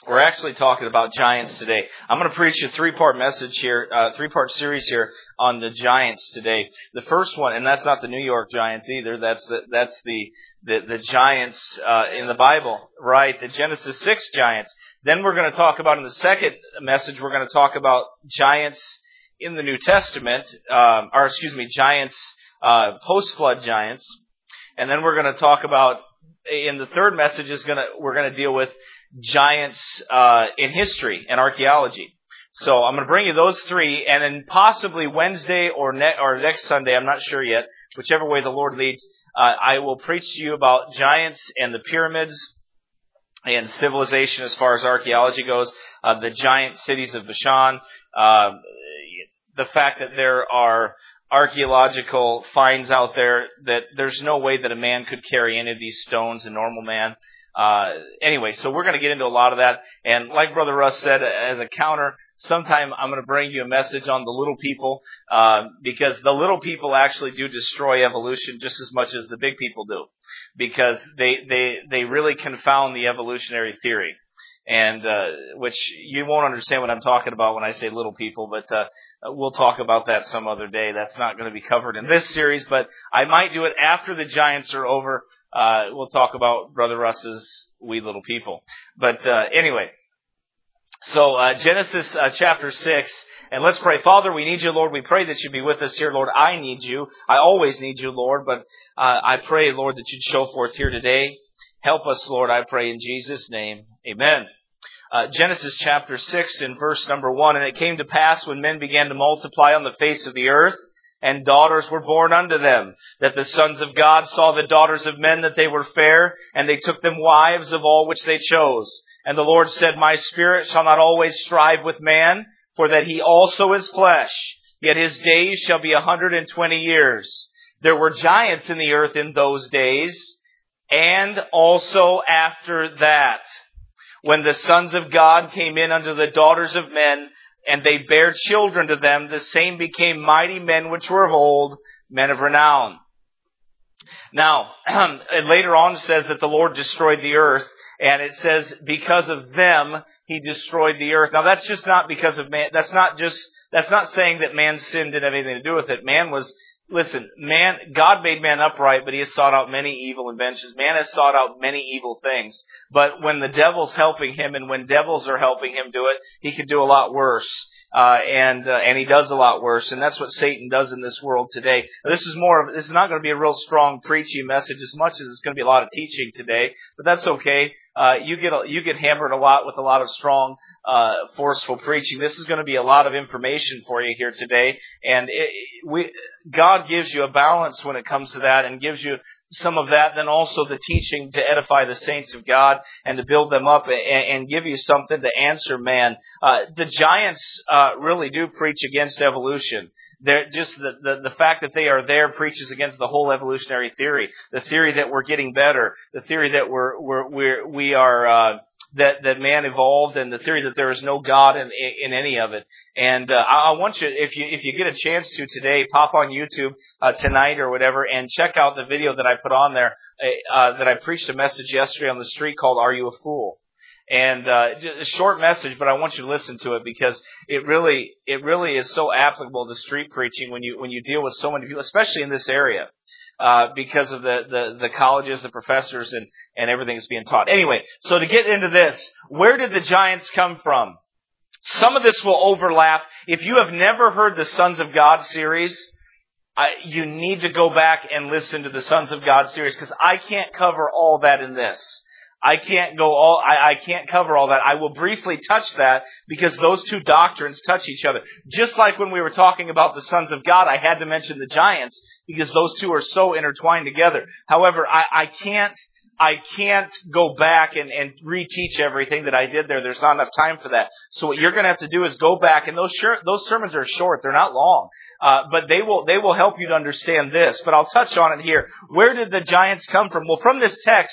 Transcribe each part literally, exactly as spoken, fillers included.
We're actually talking about giants today. I'm going to preach a three-part message here, uh, three-part series here on the giants today. The first one, and that's not the New York Giants either. That's the that's the the, the giants uh, in the Bible, right? The Genesis six giants. Then we're going to talk about in the second message. We're going to talk about giants in the New Testament, um, or excuse me, giants uh, post-flood giants. And then we're going to talk about in the third message is going to we're going to deal with giants uh, in history and archaeology. So I'm going to bring you those three, and then possibly Wednesday or, ne- or next Sunday, I'm not sure yet, whichever way the Lord leads, uh, I will preach to you about giants and the pyramids and civilization as far as archaeology goes, uh, the giant cities of Bashan, uh, the fact that there are archaeological finds out there that there's no way that a man could carry any of these stones, a normal man. Uh, anyway, so we're going to get into a lot of that. And like Brother Russ said, as a counter, sometime I'm going to bring you a message on the little people, uh, because the little people actually do destroy evolution just as much as the big people do, because they, they, they really confound the evolutionary theory. And, uh, which you won't understand what I'm talking about when I say little people, but, uh, we'll talk about that some other day. That's not going to be covered in this series, but I might do it after the giants are over. Uh, we'll talk about Brother Russ's wee little people. But, uh, anyway, so, uh, Genesis, uh, chapter six, and let's pray. Father, we need you, Lord. We pray that you be with us here, Lord. I need you. I always need you, Lord, but, uh, I pray, Lord, that you'd show forth here today. Help us, Lord, I pray in Jesus' name. Amen. Uh, Genesis chapter six and verse number one, and it came to pass when men began to multiply on the face of the earth, and daughters were born unto them, that the sons of God saw the daughters of men, that they were fair, and they took them wives of all which they chose. And the Lord said, My spirit shall not always strive with man, for that he also is flesh, yet his days shall be a hundred and twenty years. There were giants in the earth in those days, and also after that, when the sons of God came in unto the daughters of men, and they bare children to them, the same became mighty men which were of old, men of renown. Now, and later on it says that the Lord destroyed the earth, and it says because of them he destroyed the earth. Now that's just not because of man. That's not just, that's not saying that man's sin didn't have anything to do with it. Man was, listen, man, God made man upright, but he has sought out many evil inventions. Man has sought out many evil things. But when the devil's helping him, and when devils are helping him do it, he could do a lot worse. Uh, and, uh, and he does a lot worse. And that's what Satan does in this world today. This is more of, this is not going to be a real strong preaching message as much as it's going to be a lot of teaching today. But that's okay. Uh, you get, you get hammered a lot with a lot of strong, uh, forceful preaching. This is going to be a lot of information for you here today. And it, we, God gives you a balance when it comes to that, and gives you some of that, then also the teaching to edify the saints of God and to build them up and, and give you something to answer man. Uh, the giants uh, really do preach against evolution. They're just the, the, the fact that they are there preaches against the whole evolutionary theory, the theory that we're getting better, the theory that we're, we're, we're we are, uh, that, that man evolved, and the theory that there is no God in, in any of it. And, uh, I want you, if you, if you get a chance to today, pop on YouTube, uh, tonight or whatever, and check out the video that I put on there, uh, that I preached a message yesterday on the street called Are You a Fool? And, uh, just a short message, but I want you to listen to it, because it really, it really is so applicable to street preaching when you, when you deal with so many people, especially in this area. Uh, because of the, the, the colleges, the professors, and, and everything that's being taught. Anyway, so to get into this, where did the giants come from? Some of this will overlap. If you have never heard the Sons of God series, I, you need to go back and listen to the Sons of God series, because I can't cover all that in this. I can't go all, I, I can't cover all that. I will briefly touch that, because those two doctrines touch each other. Just like when we were talking about the sons of God, I had to mention the giants, because those two are so intertwined together. However, I, I can't, I can't go back and, and reteach everything that I did there. There's not enough time for that. So what you're going to have to do is go back, and those short, those sermons are short. They're not long. Uh, but they will, they will help you to understand this. But I'll touch on it here. Where did the giants come from? Well, from this text,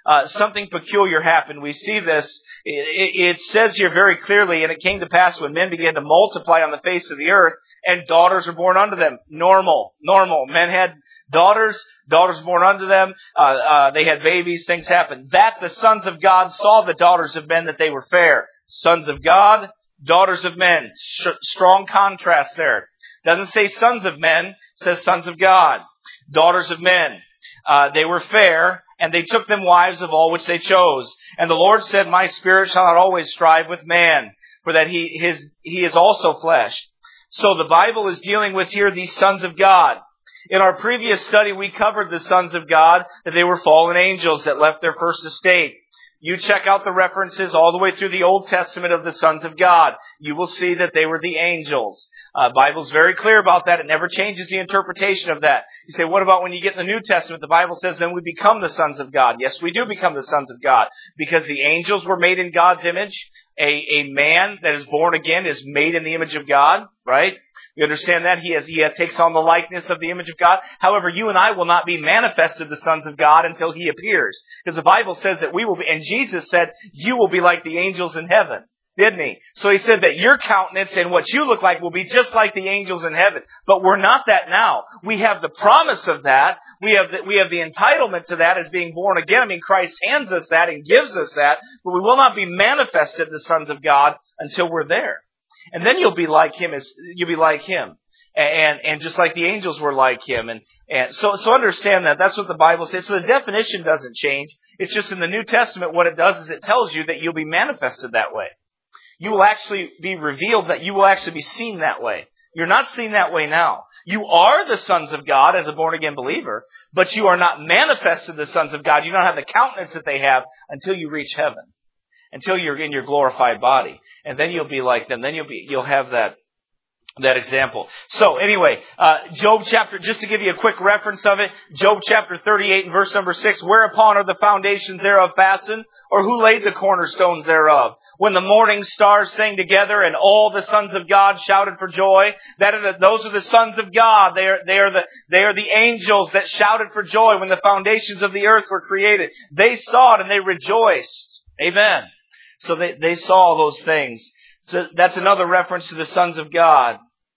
uh, something peculiar happened. We see this. It, it says here very clearly, and it came to pass when men began to multiply on the face of the earth, and daughters were born unto them. Normal, normal. Men had daughters, daughters born unto them. Uh, uh, they had babies. Things happened. That the sons of God saw the daughters of men that they were fair. Sons of God, daughters of men. Sh- strong contrast there. Doesn't say sons of men, it says sons of God. Daughters of men. Uh, they were fair, and they took them wives of all which they chose. And the Lord said, My spirit shall not always strive with man, for that he, his, he is also flesh. So the Bible is dealing with here these sons of God. In our previous study, we covered the sons of God, that they were fallen angels that left their first estate. You check out the references all the way through the Old Testament of the sons of God. You will see that they were the angels. Uh, Bible's very clear about that. It never changes the interpretation of that. You say, what about when you get in the New Testament? The Bible says then we become the sons of God. Yes, we do become the sons of God because the angels were made in God's image. A, a man that is born again is made in the image of God, right? You understand that? He has, he has, takes on the likeness of the image of God. However, you and I will not be manifested the sons of God until He appears. Because the Bible says that we will be, and Jesus said, you will be like the angels in heaven. Didn't He? So He said that your countenance and what you look like will be just like the angels in heaven. But we're not that now. We have the promise of that. We have the, we have the entitlement to that as being born again. I mean, Christ hands us that and gives us that. But we will not be manifested the sons of God until we're there. And then you'll be like Him as you'll be like Him. And and just like the angels were like Him. And, and so so understand that. That's what the Bible says. So the definition doesn't change. It's just in the New Testament what it does is it tells you that you'll be manifested that way. You will actually be revealed that you will actually be seen that way. You're not seen that way now. You are the sons of God as a born-again believer, but you are not manifested the sons of God. You don't have the countenance that they have until you reach heaven, until you're in your glorified body. And then you'll be like them. Then you'll be, you'll have that That example. So anyway, uh, Job chapter, just to give you a quick reference of it, Job chapter thirty-eight and verse number six, whereupon are the foundations thereof fastened, or who laid the cornerstones thereof? When the morning stars sang together and all the sons of God shouted for joy, that are the, those are the sons of God. They are, they are the, they are the angels that shouted for joy when the foundations of the earth were created. They saw it and they rejoiced. Amen. So they, they saw those things. So that's another reference to the sons of God.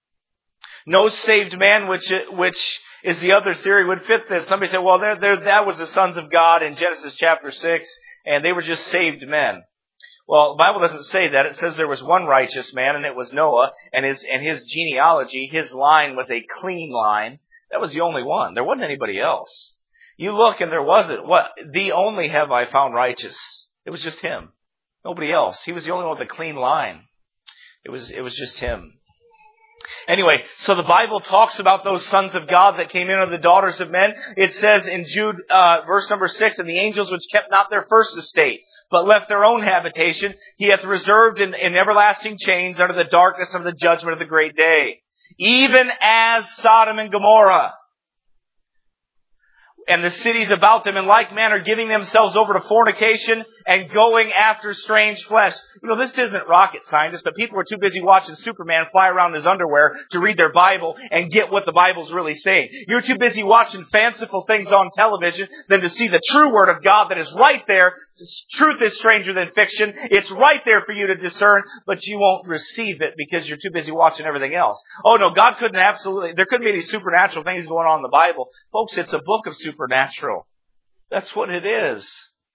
No saved man, which which is the other theory, would fit this. Somebody said, well, they're, they're, that was the sons of God in Genesis chapter six, and they were just saved men. Well, the Bible doesn't say that. It says there was one righteous man, and it was Noah, and his and his genealogy, his line was a clean line. That was the only one. There wasn't anybody else. You look, and there wasn't. What? The only have I found righteous. It was just him. Nobody else. He was the only one with a clean line. It was, it was just him. Anyway, so the Bible talks about those sons of God that came in are the daughters of men. It says in Jude, uh, verse number six, and the angels which kept not their first estate, but left their own habitation, He hath reserved in, in everlasting chains under the darkness of the judgment of the great day. Even as Sodom and Gomorrah, and the cities about them in like manner giving themselves over to fornication and going after strange flesh. You know, this isn't rocket science, but people are too busy watching Superman fly around in his underwear to read their Bible and get what the Bible's really saying. You're too busy watching fanciful things on television than to see the true Word of God that is right there. Truth is stranger than fiction. It's right there for you to discern, but you won't receive it because you're too busy watching everything else. Oh no, God couldn't absolutely, there couldn't be any supernatural things going on in the Bible. Folks, it's a book of supernatural. That's what it is.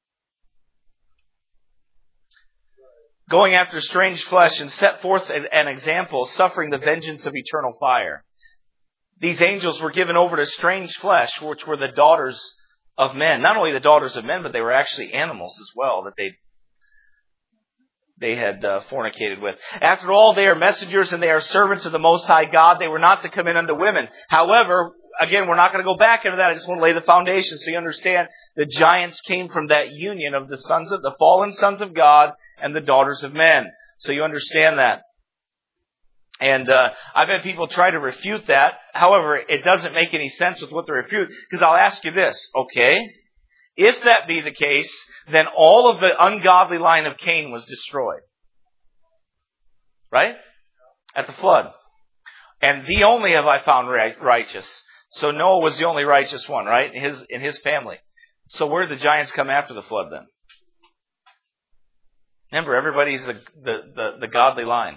Going after strange flesh and set forth an example, suffering the vengeance of eternal fire. These angels were given over to strange flesh, which were the daughters of men. Not only the daughters of men, but they were actually animals as well that they they had uh, fornicated with. After all, they are messengers and they are servants of the Most High God. They were not to come in unto women. However, again, we're not going to go back into that. I just want to lay the foundation so you understand the giants came from that union of the sons of the fallen sons of God and the daughters of men. So you understand that. And uh, I've had people try to refute that. However, it doesn't make any sense with what they refute. Because I'll ask you this, okay? If that be the case, then all of the ungodly line of Cain was destroyed. Right? At the flood. And the only have I found righteous. So Noah was the only righteous one, right? In his, in his family. So where did the giants come after the flood then? Remember, everybody's the, the, the, the godly line.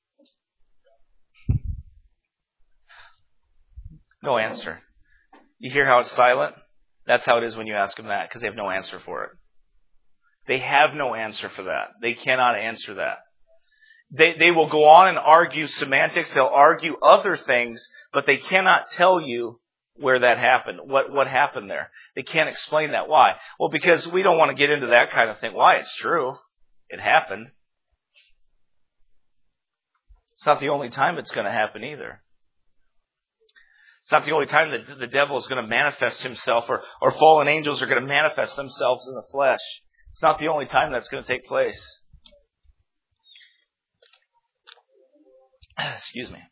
No answer. You hear how it's silent? That's how it is when you ask them that, because they have no answer for it. They have no answer for that. They cannot answer that. They, they will go on and argue semantics. They'll argue other things, but they cannot tell you where that happened, what, what happened there. They can't explain that. Why? Well, because we don't want to get into that kind of thing. Why? It's true. It happened. It's not the only time it's going to happen either. It's not the only time that the devil is going to manifest himself, or, or fallen angels are going to manifest themselves in the flesh. It's not the only time that's going to take place. Excuse me.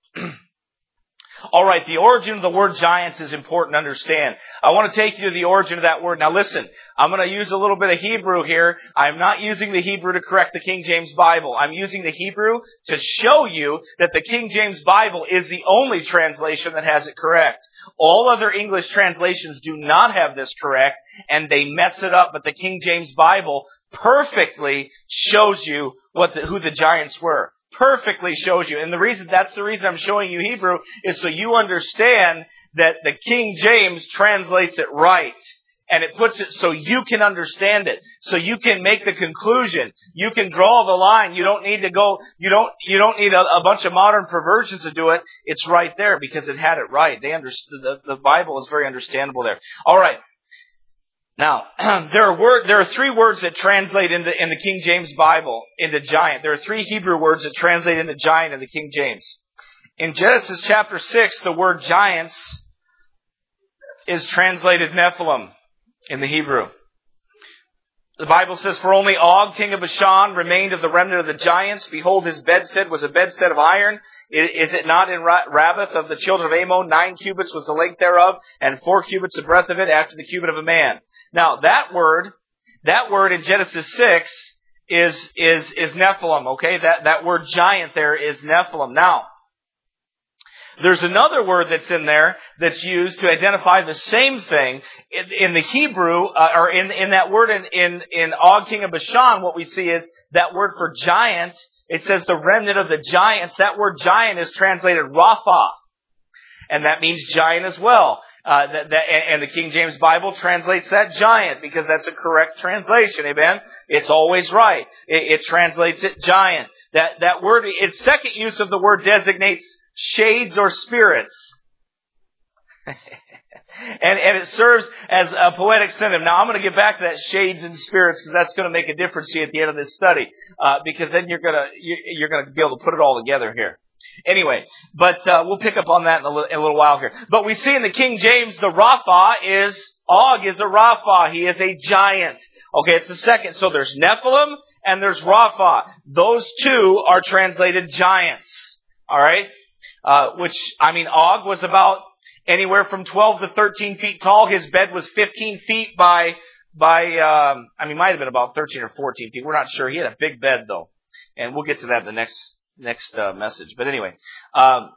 All right, the origin of the word giants is important to understand. I want to take you to the origin of that word. Now listen, I'm going to use a little bit of Hebrew here. I'm not using the Hebrew to correct the King James Bible. I'm using the Hebrew to show you that the King James Bible is the only translation that has it correct. All other English translations do not have this correct, and they mess it up. But the King James Bible perfectly shows you what the, who the giants were. Perfectly shows you. And the reason, that's the reason I'm showing you Hebrew, is so you understand that the King James translates it right. And it puts it so you can understand it. So you can make the conclusion. You can draw the line. You don't need to go, you don't, you don't need a, a bunch of modern perversions to do it. It's right there because it had it right. They understood, the, the Bible is very understandable there. All right. Now, there are word, there are three words that translate into in the King James Bible into giant. There are three Hebrew words that translate into giant in the King James. In Genesis chapter six, the word giants is translated Nephilim in the Hebrew. The Bible says, "For only Og, king of Bashan, remained of the remnant of the giants. Behold, his bedstead was a bedstead of iron. Is it not in Rabbath of the children of Ammon? Nine cubits was the length thereof, and four cubits the breadth of it, after the cubit of a man." Now, that word, that word in Genesis six is, is, is Nephilim, okay? That, that word giant there is Nephilim. Now, there's another word that's in there that's used to identify the same thing. In, in the Hebrew, uh, or in, in that word in, in, in Og, king of Bashan, what we see is that word for giants. It says the remnant of the giants. That word giant is translated Rapha. And that means giant as well. Uh, that, that, and the King James Bible translates that giant because that's a correct translation. Amen? It's always right. It, it translates it giant. That, that word, its second use of the word designates shades or spirits. and, and it serves as a poetic synonym. Now, I'm going to get back to that shades and spirits because that's going to make a difference to you at the end of this study. Uh, because then you're going to, you're going to be able to put it all together here. Anyway, but uh, we'll pick up on that in a, little, in a little while here. But we see in the King James, the Rapha is, Og is a Rapha. He is a giant. Okay, it's the second. So there's Nephilim and there's Rapha. Those two are translated giants. All right? Uh, which, I mean, Og was about anywhere from twelve to thirteen feet tall. His bed was fifteen feet by, by um, I mean, might have been about thirteen or fourteen feet. We're not sure. He had a big bed, though. And we'll get to that in the next next uh, message. But anyway, um,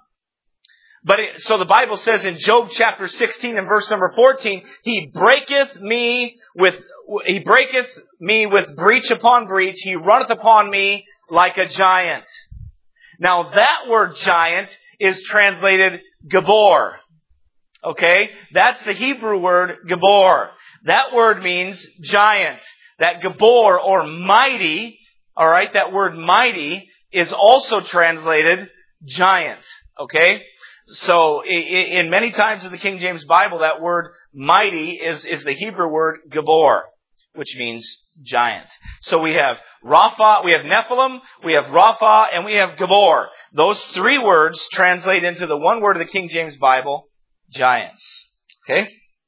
but it, so the Bible says in Job chapter sixteen and verse number fourteen, He breaketh me with, He breaketh me with breach upon breach. He runneth upon me like a giant. Now that word giant is translated Gabor. Okay? That's the Hebrew word Gabor. That word means giant. That Gabor or mighty, alright, that word mighty is also translated giant. Okay? So, in many times in the King James Bible, that word mighty is, is the Hebrew word Gabor, which means giant. So we have Rapha, we have Nephilim, we have Rapha, and we have Gabor. Those three words translate into the one word of the King James Bible, giants. Okay?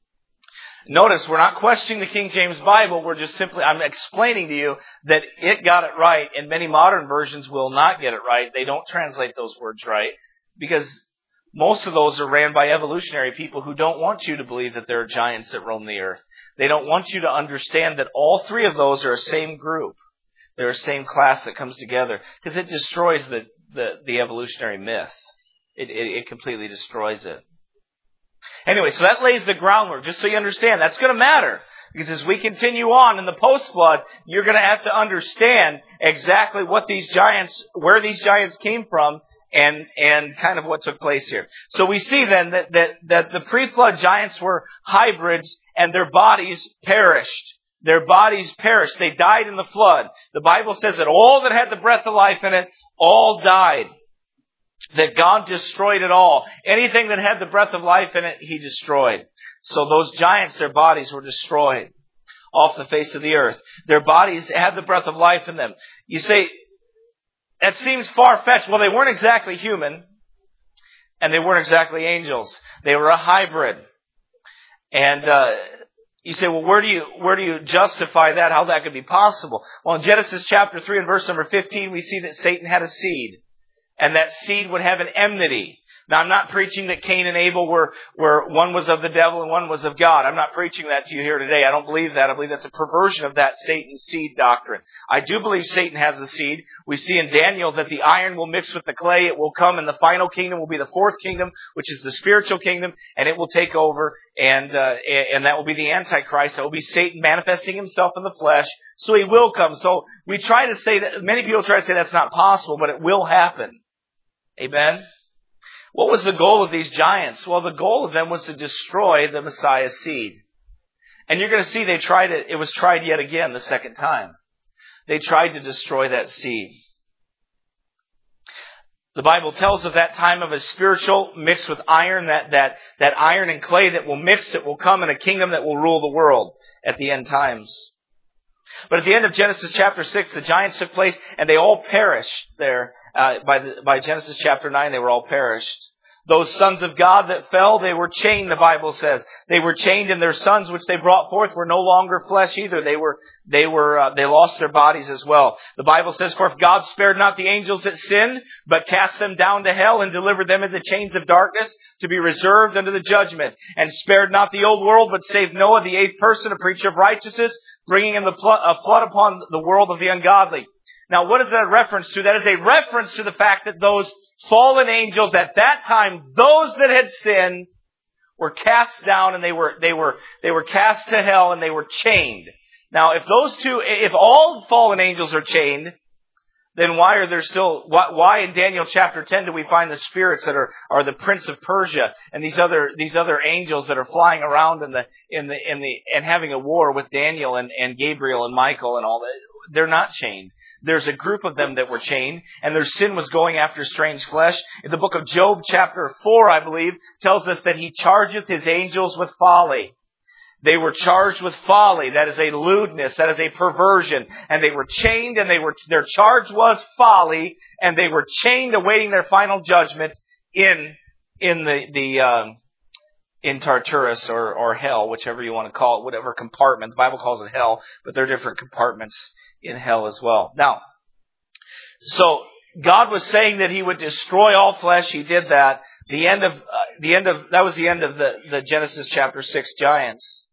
Notice, we're not questioning the King James Bible. We're just simply, I'm explaining to you that it got it right, and many modern versions will not get it right. They don't translate those words right, because most of those are ran by evolutionary people who don't want you to believe that there are giants that roam the earth. They don't want you to understand that all three of those are a same group. They're a same class that comes together, because it destroys the, the, the evolutionary myth. It, it, it completely destroys it. Anyway, so that lays the groundwork, just so you understand. That's going to matter. Because as we continue on in the post-flood, you're going to have to understand exactly what these giants, where these giants came from, and and kind of what took place here. So we see then that that, that the pre-flood giants were hybrids, and their bodies perished. Their bodies perished. They died in the flood. The Bible says that all that had the breath of life in it, all died. That God destroyed it all. Anything that had the breath of life in it, He destroyed. So those giants, their bodies were destroyed off the face of the earth. Their bodies had the breath of life in them. You say, that seems far-fetched. Well, they weren't exactly human, and they weren't exactly angels. They were a hybrid. And uh, you say, well, where do you where do you justify that? How that could be possible? Well, in Genesis chapter three and verse number fifteen, we see that Satan had a seed, and that seed would have an enmity. Now, I'm not preaching that Cain and Abel were, were one was of the devil and one was of God. I'm not preaching that to you here today. I don't believe that. I believe that's a perversion of that Satan's seed doctrine. I do believe Satan has a seed. We see in Daniel that the iron will mix with the clay. It will come, and the final kingdom will be the fourth kingdom, which is the spiritual kingdom, and it will take over, and uh, and that will be the Antichrist. That will be Satan manifesting himself in the flesh. So he will come. So we try to say that, many people try to say that's not possible, but it will happen. Amen? What was the goal of these giants? Well, the goal of them was to destroy the Messiah's seed. And you're going to see they tried it. It was tried yet again the second time. They tried to destroy that seed. The Bible tells of that time of a spiritual mixed with iron, that, that, that iron and clay that will mix, it will come in a kingdom that will rule the world at the end times. But at the end of Genesis chapter six, the giants took place, and they all perished there. Uh, by, the, by Genesis chapter nine, they were all perished. Those sons of God that fell, they were chained, the Bible says. They were chained, and their sons which they brought forth were no longer flesh either. They were, they were, uh, they lost their bodies as well. The Bible says, for if God spared not the angels that sinned, but cast them down to hell and delivered them in the chains of darkness to be reserved unto the judgment, and spared not the old world, but saved Noah, the eighth person, a preacher of righteousness, bringing in the flood, a flood upon the world of the ungodly. Now, what is that a reference to? That is a reference to the fact that those fallen angels at that time, those that had sinned, were cast down, and they were they were they were cast to hell, and they were chained. Now, if those two, if all fallen angels are chained, then why are there still? Why, why in Daniel chapter ten do we find the spirits that are are the prince of Persia and these other these other angels that are flying around in the in the in the and having a war with Daniel and, and Gabriel and Michael and all that? They're not chained. There's a group of them that were chained, and their sin was going after strange flesh. In the book of Job, chapter four, I believe, tells us that he chargeth his angels with folly. They were charged with folly. That is a lewdness. That is a perversion. And they were chained, and they were their charge was folly, and they were chained, awaiting their final judgment in in the the um, in Tartarus or or hell, whichever you want to call it, whatever compartment. The Bible calls it hell, but there are different compartments in hell as well. Now, so God was saying that He would destroy all flesh. He did that. The end of uh, the end of that was the end of the, the Genesis chapter six giants.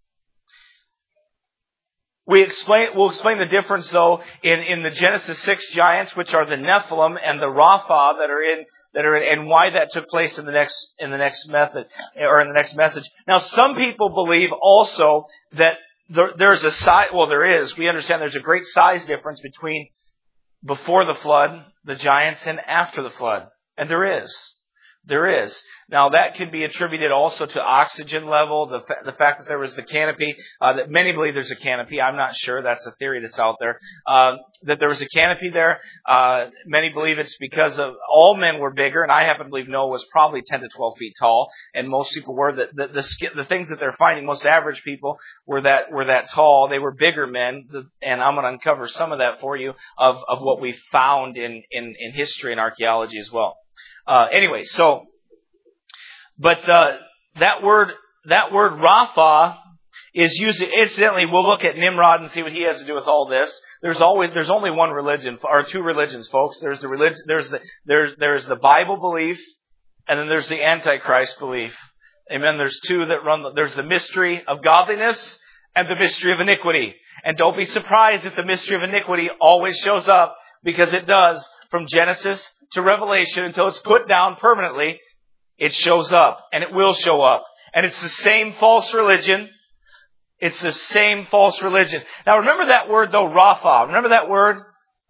We explain we'll explain the difference though in, in the Genesis six giants, which are the Nephilim and the Rapha that are in that are in, and why that took place in the next in the next method or in the next message. Now, some people believe also that There, there's a size, well, there is. We understand there's a great size difference between before the flood, the giants, and after the flood. And there is. There is. Now, that can be attributed also to oxygen level, the, fa- the fact that there was the canopy, uh, that many believe there's a canopy. I'm not sure. That's a theory that's out there. Uh, that there was a canopy there. Uh, many believe it's because of all men were bigger, and I happen to believe Noah was probably ten to twelve feet tall, and most people were. The, the, the, sk- the things that they're finding, most average people were that were that tall. They were bigger men, and I'm going to uncover some of that for you of, of what we found in, in, in history and archaeology as well. Uh, anyway, so, but, uh, that word, that word Rapha is used, incidentally, we'll look at Nimrod and see what he has to do with all this. There's always, there's only one religion, or two religions, folks. There's the religion, there's the, there's, there's the Bible belief, and then there's the Antichrist belief. Amen. There's two that run, the, there's the mystery of godliness and the mystery of iniquity. And don't be surprised if the mystery of iniquity always shows up, because it does from Genesis to Revelation until it's put down permanently. It shows up, and it will show up. And it's the same false religion It's the same false religion. Now remember that word though, Rapha. Remember that word?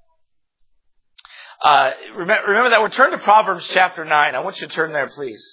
Uh, remember, remember that word. Turn to Proverbs chapter nine. I want you to turn there, please.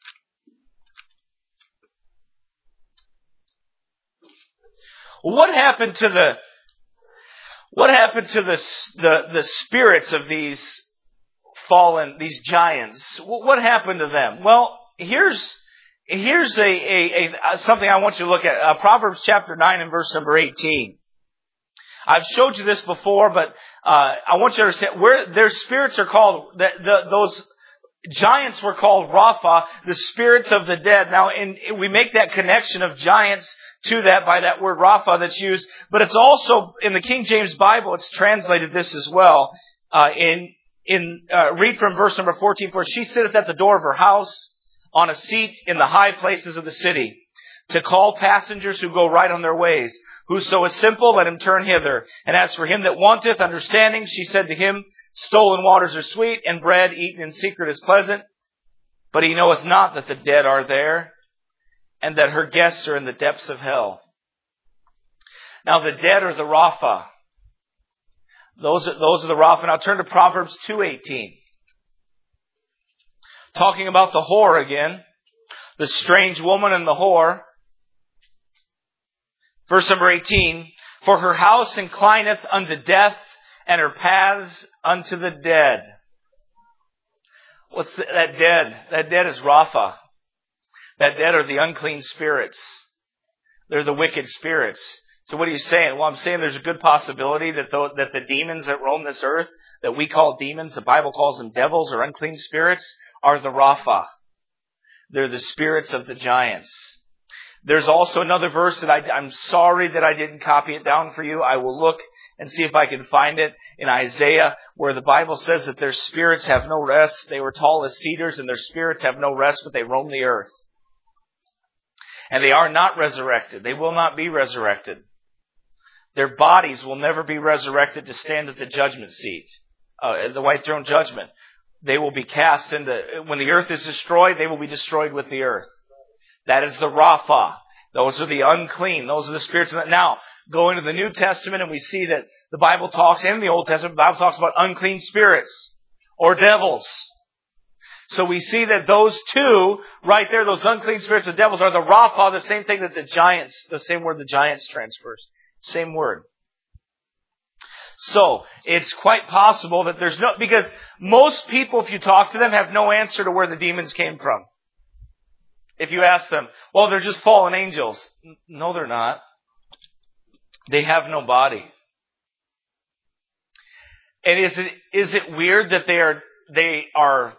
What happened to the what happened to the the, the spirits of these fallen, these giants? What happened to them? Well, here's here's a, a, a something I want you to look at. Uh, Proverbs chapter nine and verse number eighteen. I've showed you this before, but uh, I want you to understand where their spirits are called. The, the, those giants were called Rapha, the spirits of the dead. Now, in, we make that connection of giants to that by that word Rapha that's used, but it's also in the King James Bible. It's translated this as well. Uh, in in uh, read from verse number fourteen. For she sitteth at the door of her house on a seat in the high places of the city, to call passengers who go right on their ways. Whoso is simple, let him turn hither. And as for him that wanteth understanding, she said to him, stolen waters are sweet, and bread eaten in secret is pleasant. But he knoweth not that the dead are there, and that her guests are in the depths of hell. Now the dead are the Rapha. Those are, those are the Rapha. Now turn to Proverbs two eighteen. Talking about the whore again. The strange woman and the whore. Verse number eighteen. For her house inclineth unto death, and her paths unto the dead. What's that dead? That dead is Rapha. That dead are the unclean spirits. They're the wicked spirits. So what are you saying? Well, I'm saying there's a good possibility that the, that the demons that roam this earth, that we call demons, the Bible calls them devils or unclean spirits, are the Rapha. They're the spirits of the giants. There's also another verse that I, I'm sorry that I didn't copy it down for you. I will look and see if I can find it in Isaiah, where the Bible says that their spirits have no rest. They were tall as cedars, and their spirits have no rest, but they roam the earth. And they are not resurrected. They will not be resurrected. Their bodies will never be resurrected to stand at the judgment seat, uh, the white throne judgment. They will be cast into, when the earth is destroyed, they will be destroyed with the earth. That is the Rapha. Those are the unclean. Those are the spirits. Now, go into the New Testament and we see that the Bible talks, and the Old Testament, the Bible talks about unclean spirits or devils. So we see that those two, right there, those unclean spirits and devils are the Rapha, the same thing that the giants, the same word the giants transfers. Same word. So, it's quite possible that there's no, because most people, if you talk to them, have no answer to where the demons came from. If you ask them, well, they're just fallen angels. No, they're not. They have no body. And is it, is it weird that they are, they are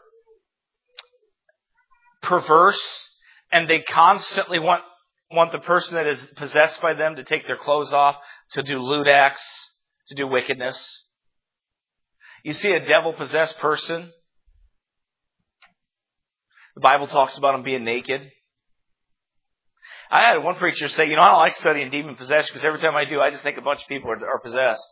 perverse and they constantly want, want the person that is possessed by them to take their clothes off, to do lewd acts, to do wickedness? You see a devil-possessed person, the Bible talks about them being naked. I had one preacher say, you know, I don't like studying demon possession because every time I do, I just think a bunch of people are, are possessed.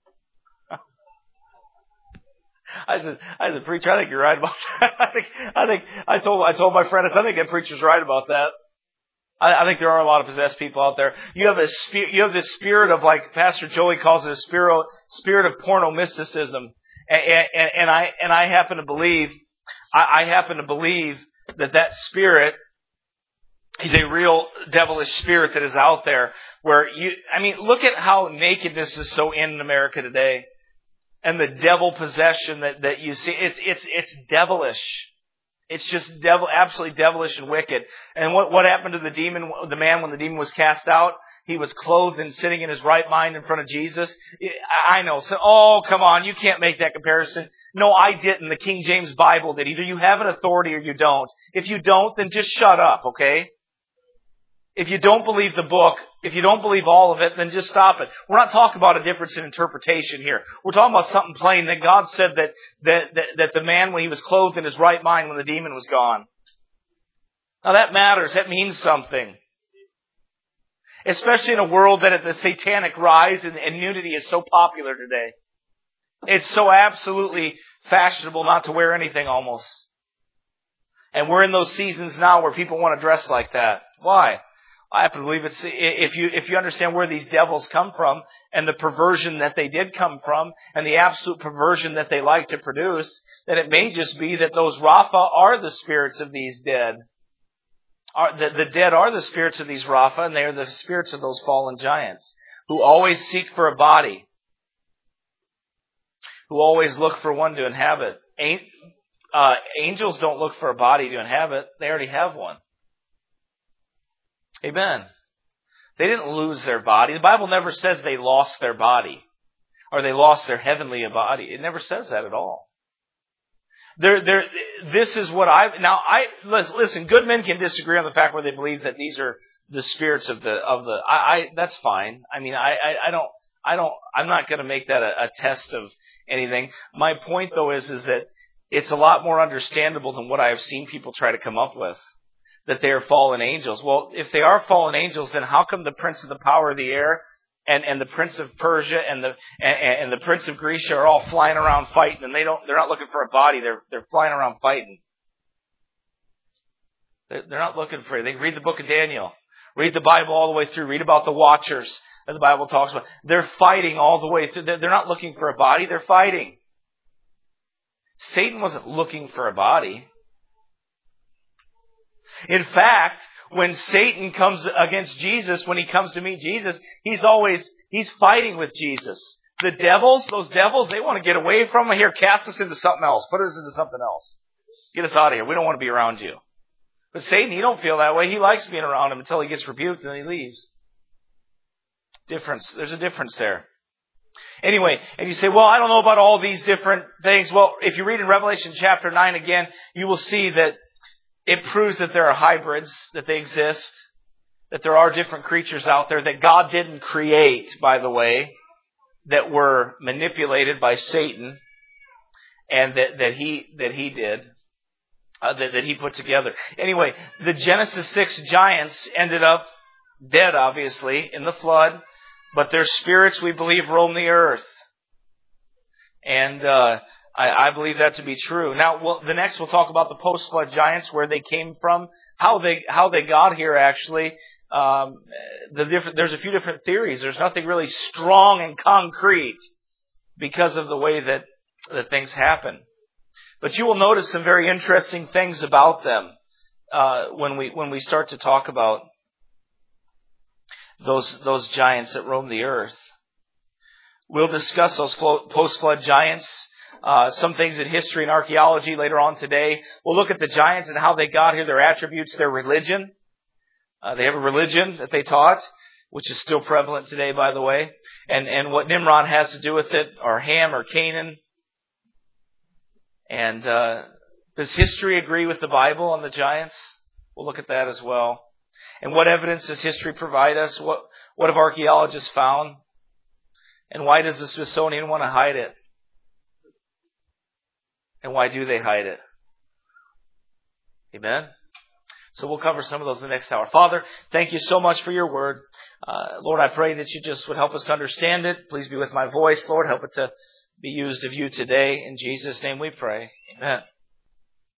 I said, I said, preacher, I think you're right about that. I think, I think, I told, I told my friend, I said, I think that preacher's right about that. I, I think there are a lot of possessed people out there. You have a spirit, you have this spirit of, like Pastor Joey calls it, a spirit, spirit of porno mysticism. And, and, and I, and I happen to believe, I, I happen to believe that that spirit is a real devilish spirit that is out there where you, I mean, look at how nakedness is so in America today. And the devil possession that, that you see, it's, it's, it's devilish. It's just devil, absolutely devilish and wicked. And what, what happened to the demon, the man when the demon was cast out? He was clothed and sitting in his right mind in front of Jesus. I know. So, oh, come on. You can't make that comparison. No, I didn't. The King James Bible did. Either you have an authority or you don't. If you don't, then just shut up, okay? If you don't believe the book, if you don't believe all of it, then just stop it. We're not talking about a difference in interpretation here. We're talking about something plain that God said that, that, that, that the man, when he was clothed in his right mind, when the demon was gone. Now that matters. That means something. Especially in a world that at the satanic rise and, and nudity is so popular today. It's so absolutely fashionable not to wear anything almost. And we're in those seasons now where people want to dress like that. Why? I happen to believe it's, if you, if you understand where these devils come from and the perversion that they did come from and the absolute perversion that they like to produce, then it may just be that those Rapha are the spirits of these dead. Are, the, the dead are the spirits of these Rapha, and they are the spirits of those fallen giants who always seek for a body, who always look for one to inhabit. Uh, angels don't look for a body to inhabit. They already have one. Amen. They didn't lose their body. The Bible never says they lost their body or they lost their heavenly body. It never says that at all. There, there, this is what I, now I, listen, good men can disagree on the fact where they believe that these are the spirits of the, of the, I, I that's fine. I mean, I, I, I don't, I don't, I'm not going to make that a, a test of anything. My point though is, is that it's a lot more understandable than what I have seen people try to come up with, that they are fallen angels. Well, if they are fallen angels, then how come the prince of the power of the air and, and the prince of Persia and the and, and the prince of Greece are all flying around fighting, and they don't they're not looking for a body, they're they're flying around fighting. They're, they're not looking for it. They read the book of Daniel. Read the Bible all the way through. Read about the watchers that the Bible talks about. They're fighting all the way through. They're not looking for a body, they're fighting. Satan wasn't looking for a body. In fact, when Satan comes against Jesus, when he comes to meet Jesus, he's always, he's fighting with Jesus. The devils, those devils, they want to get away from him. Here, cast us into something else. Put us into something else. Get us out of here. We don't want to be around you. But Satan, he don't feel that way. He likes being around him until he gets rebuked and then he leaves. Difference. There's a difference there. Anyway, and you say, well, I don't know about all these different things. Well, if you read in Revelation chapter nine again, you will see that it proves that there are hybrids, that they exist, that there are different creatures out there that God didn't create, by the way, that were manipulated by Satan, and that, that he that he did, uh, that, that he put together. Anyway, the Genesis six giants ended up dead, obviously, in the flood, but their spirits, we believe, roam the earth. And uh I, I believe that to be true. Now, well, the next we'll talk about the post-flood giants, where they came from, how they how they got here. Actually, um, the different there's a few different theories. There's nothing really strong and concrete because of the way that that things happen. But you will notice some very interesting things about them uh, when we when we start to talk about those those giants that roam the earth. We'll discuss those post-flood giants. Uh, some things in history and archaeology later on today. We'll look at the giants and how they got here, their attributes, their religion. Uh, they have a religion that they taught, which is still prevalent today, by the way. And, and what Nimrod has to do with it, or Ham or Canaan. And uh, does history agree with the Bible on the giants? We'll look at that as well. And what evidence does history provide us? What, what have archaeologists found? And why does the Smithsonian want to hide it? And why do they hide it? Amen? So we'll cover some of those in the next hour. Father, thank you so much for your word. Uh, Lord, I pray that you just would help us to understand it. Please be with my voice, Lord. Help it to be used of you today. In Jesus' name we pray. Amen.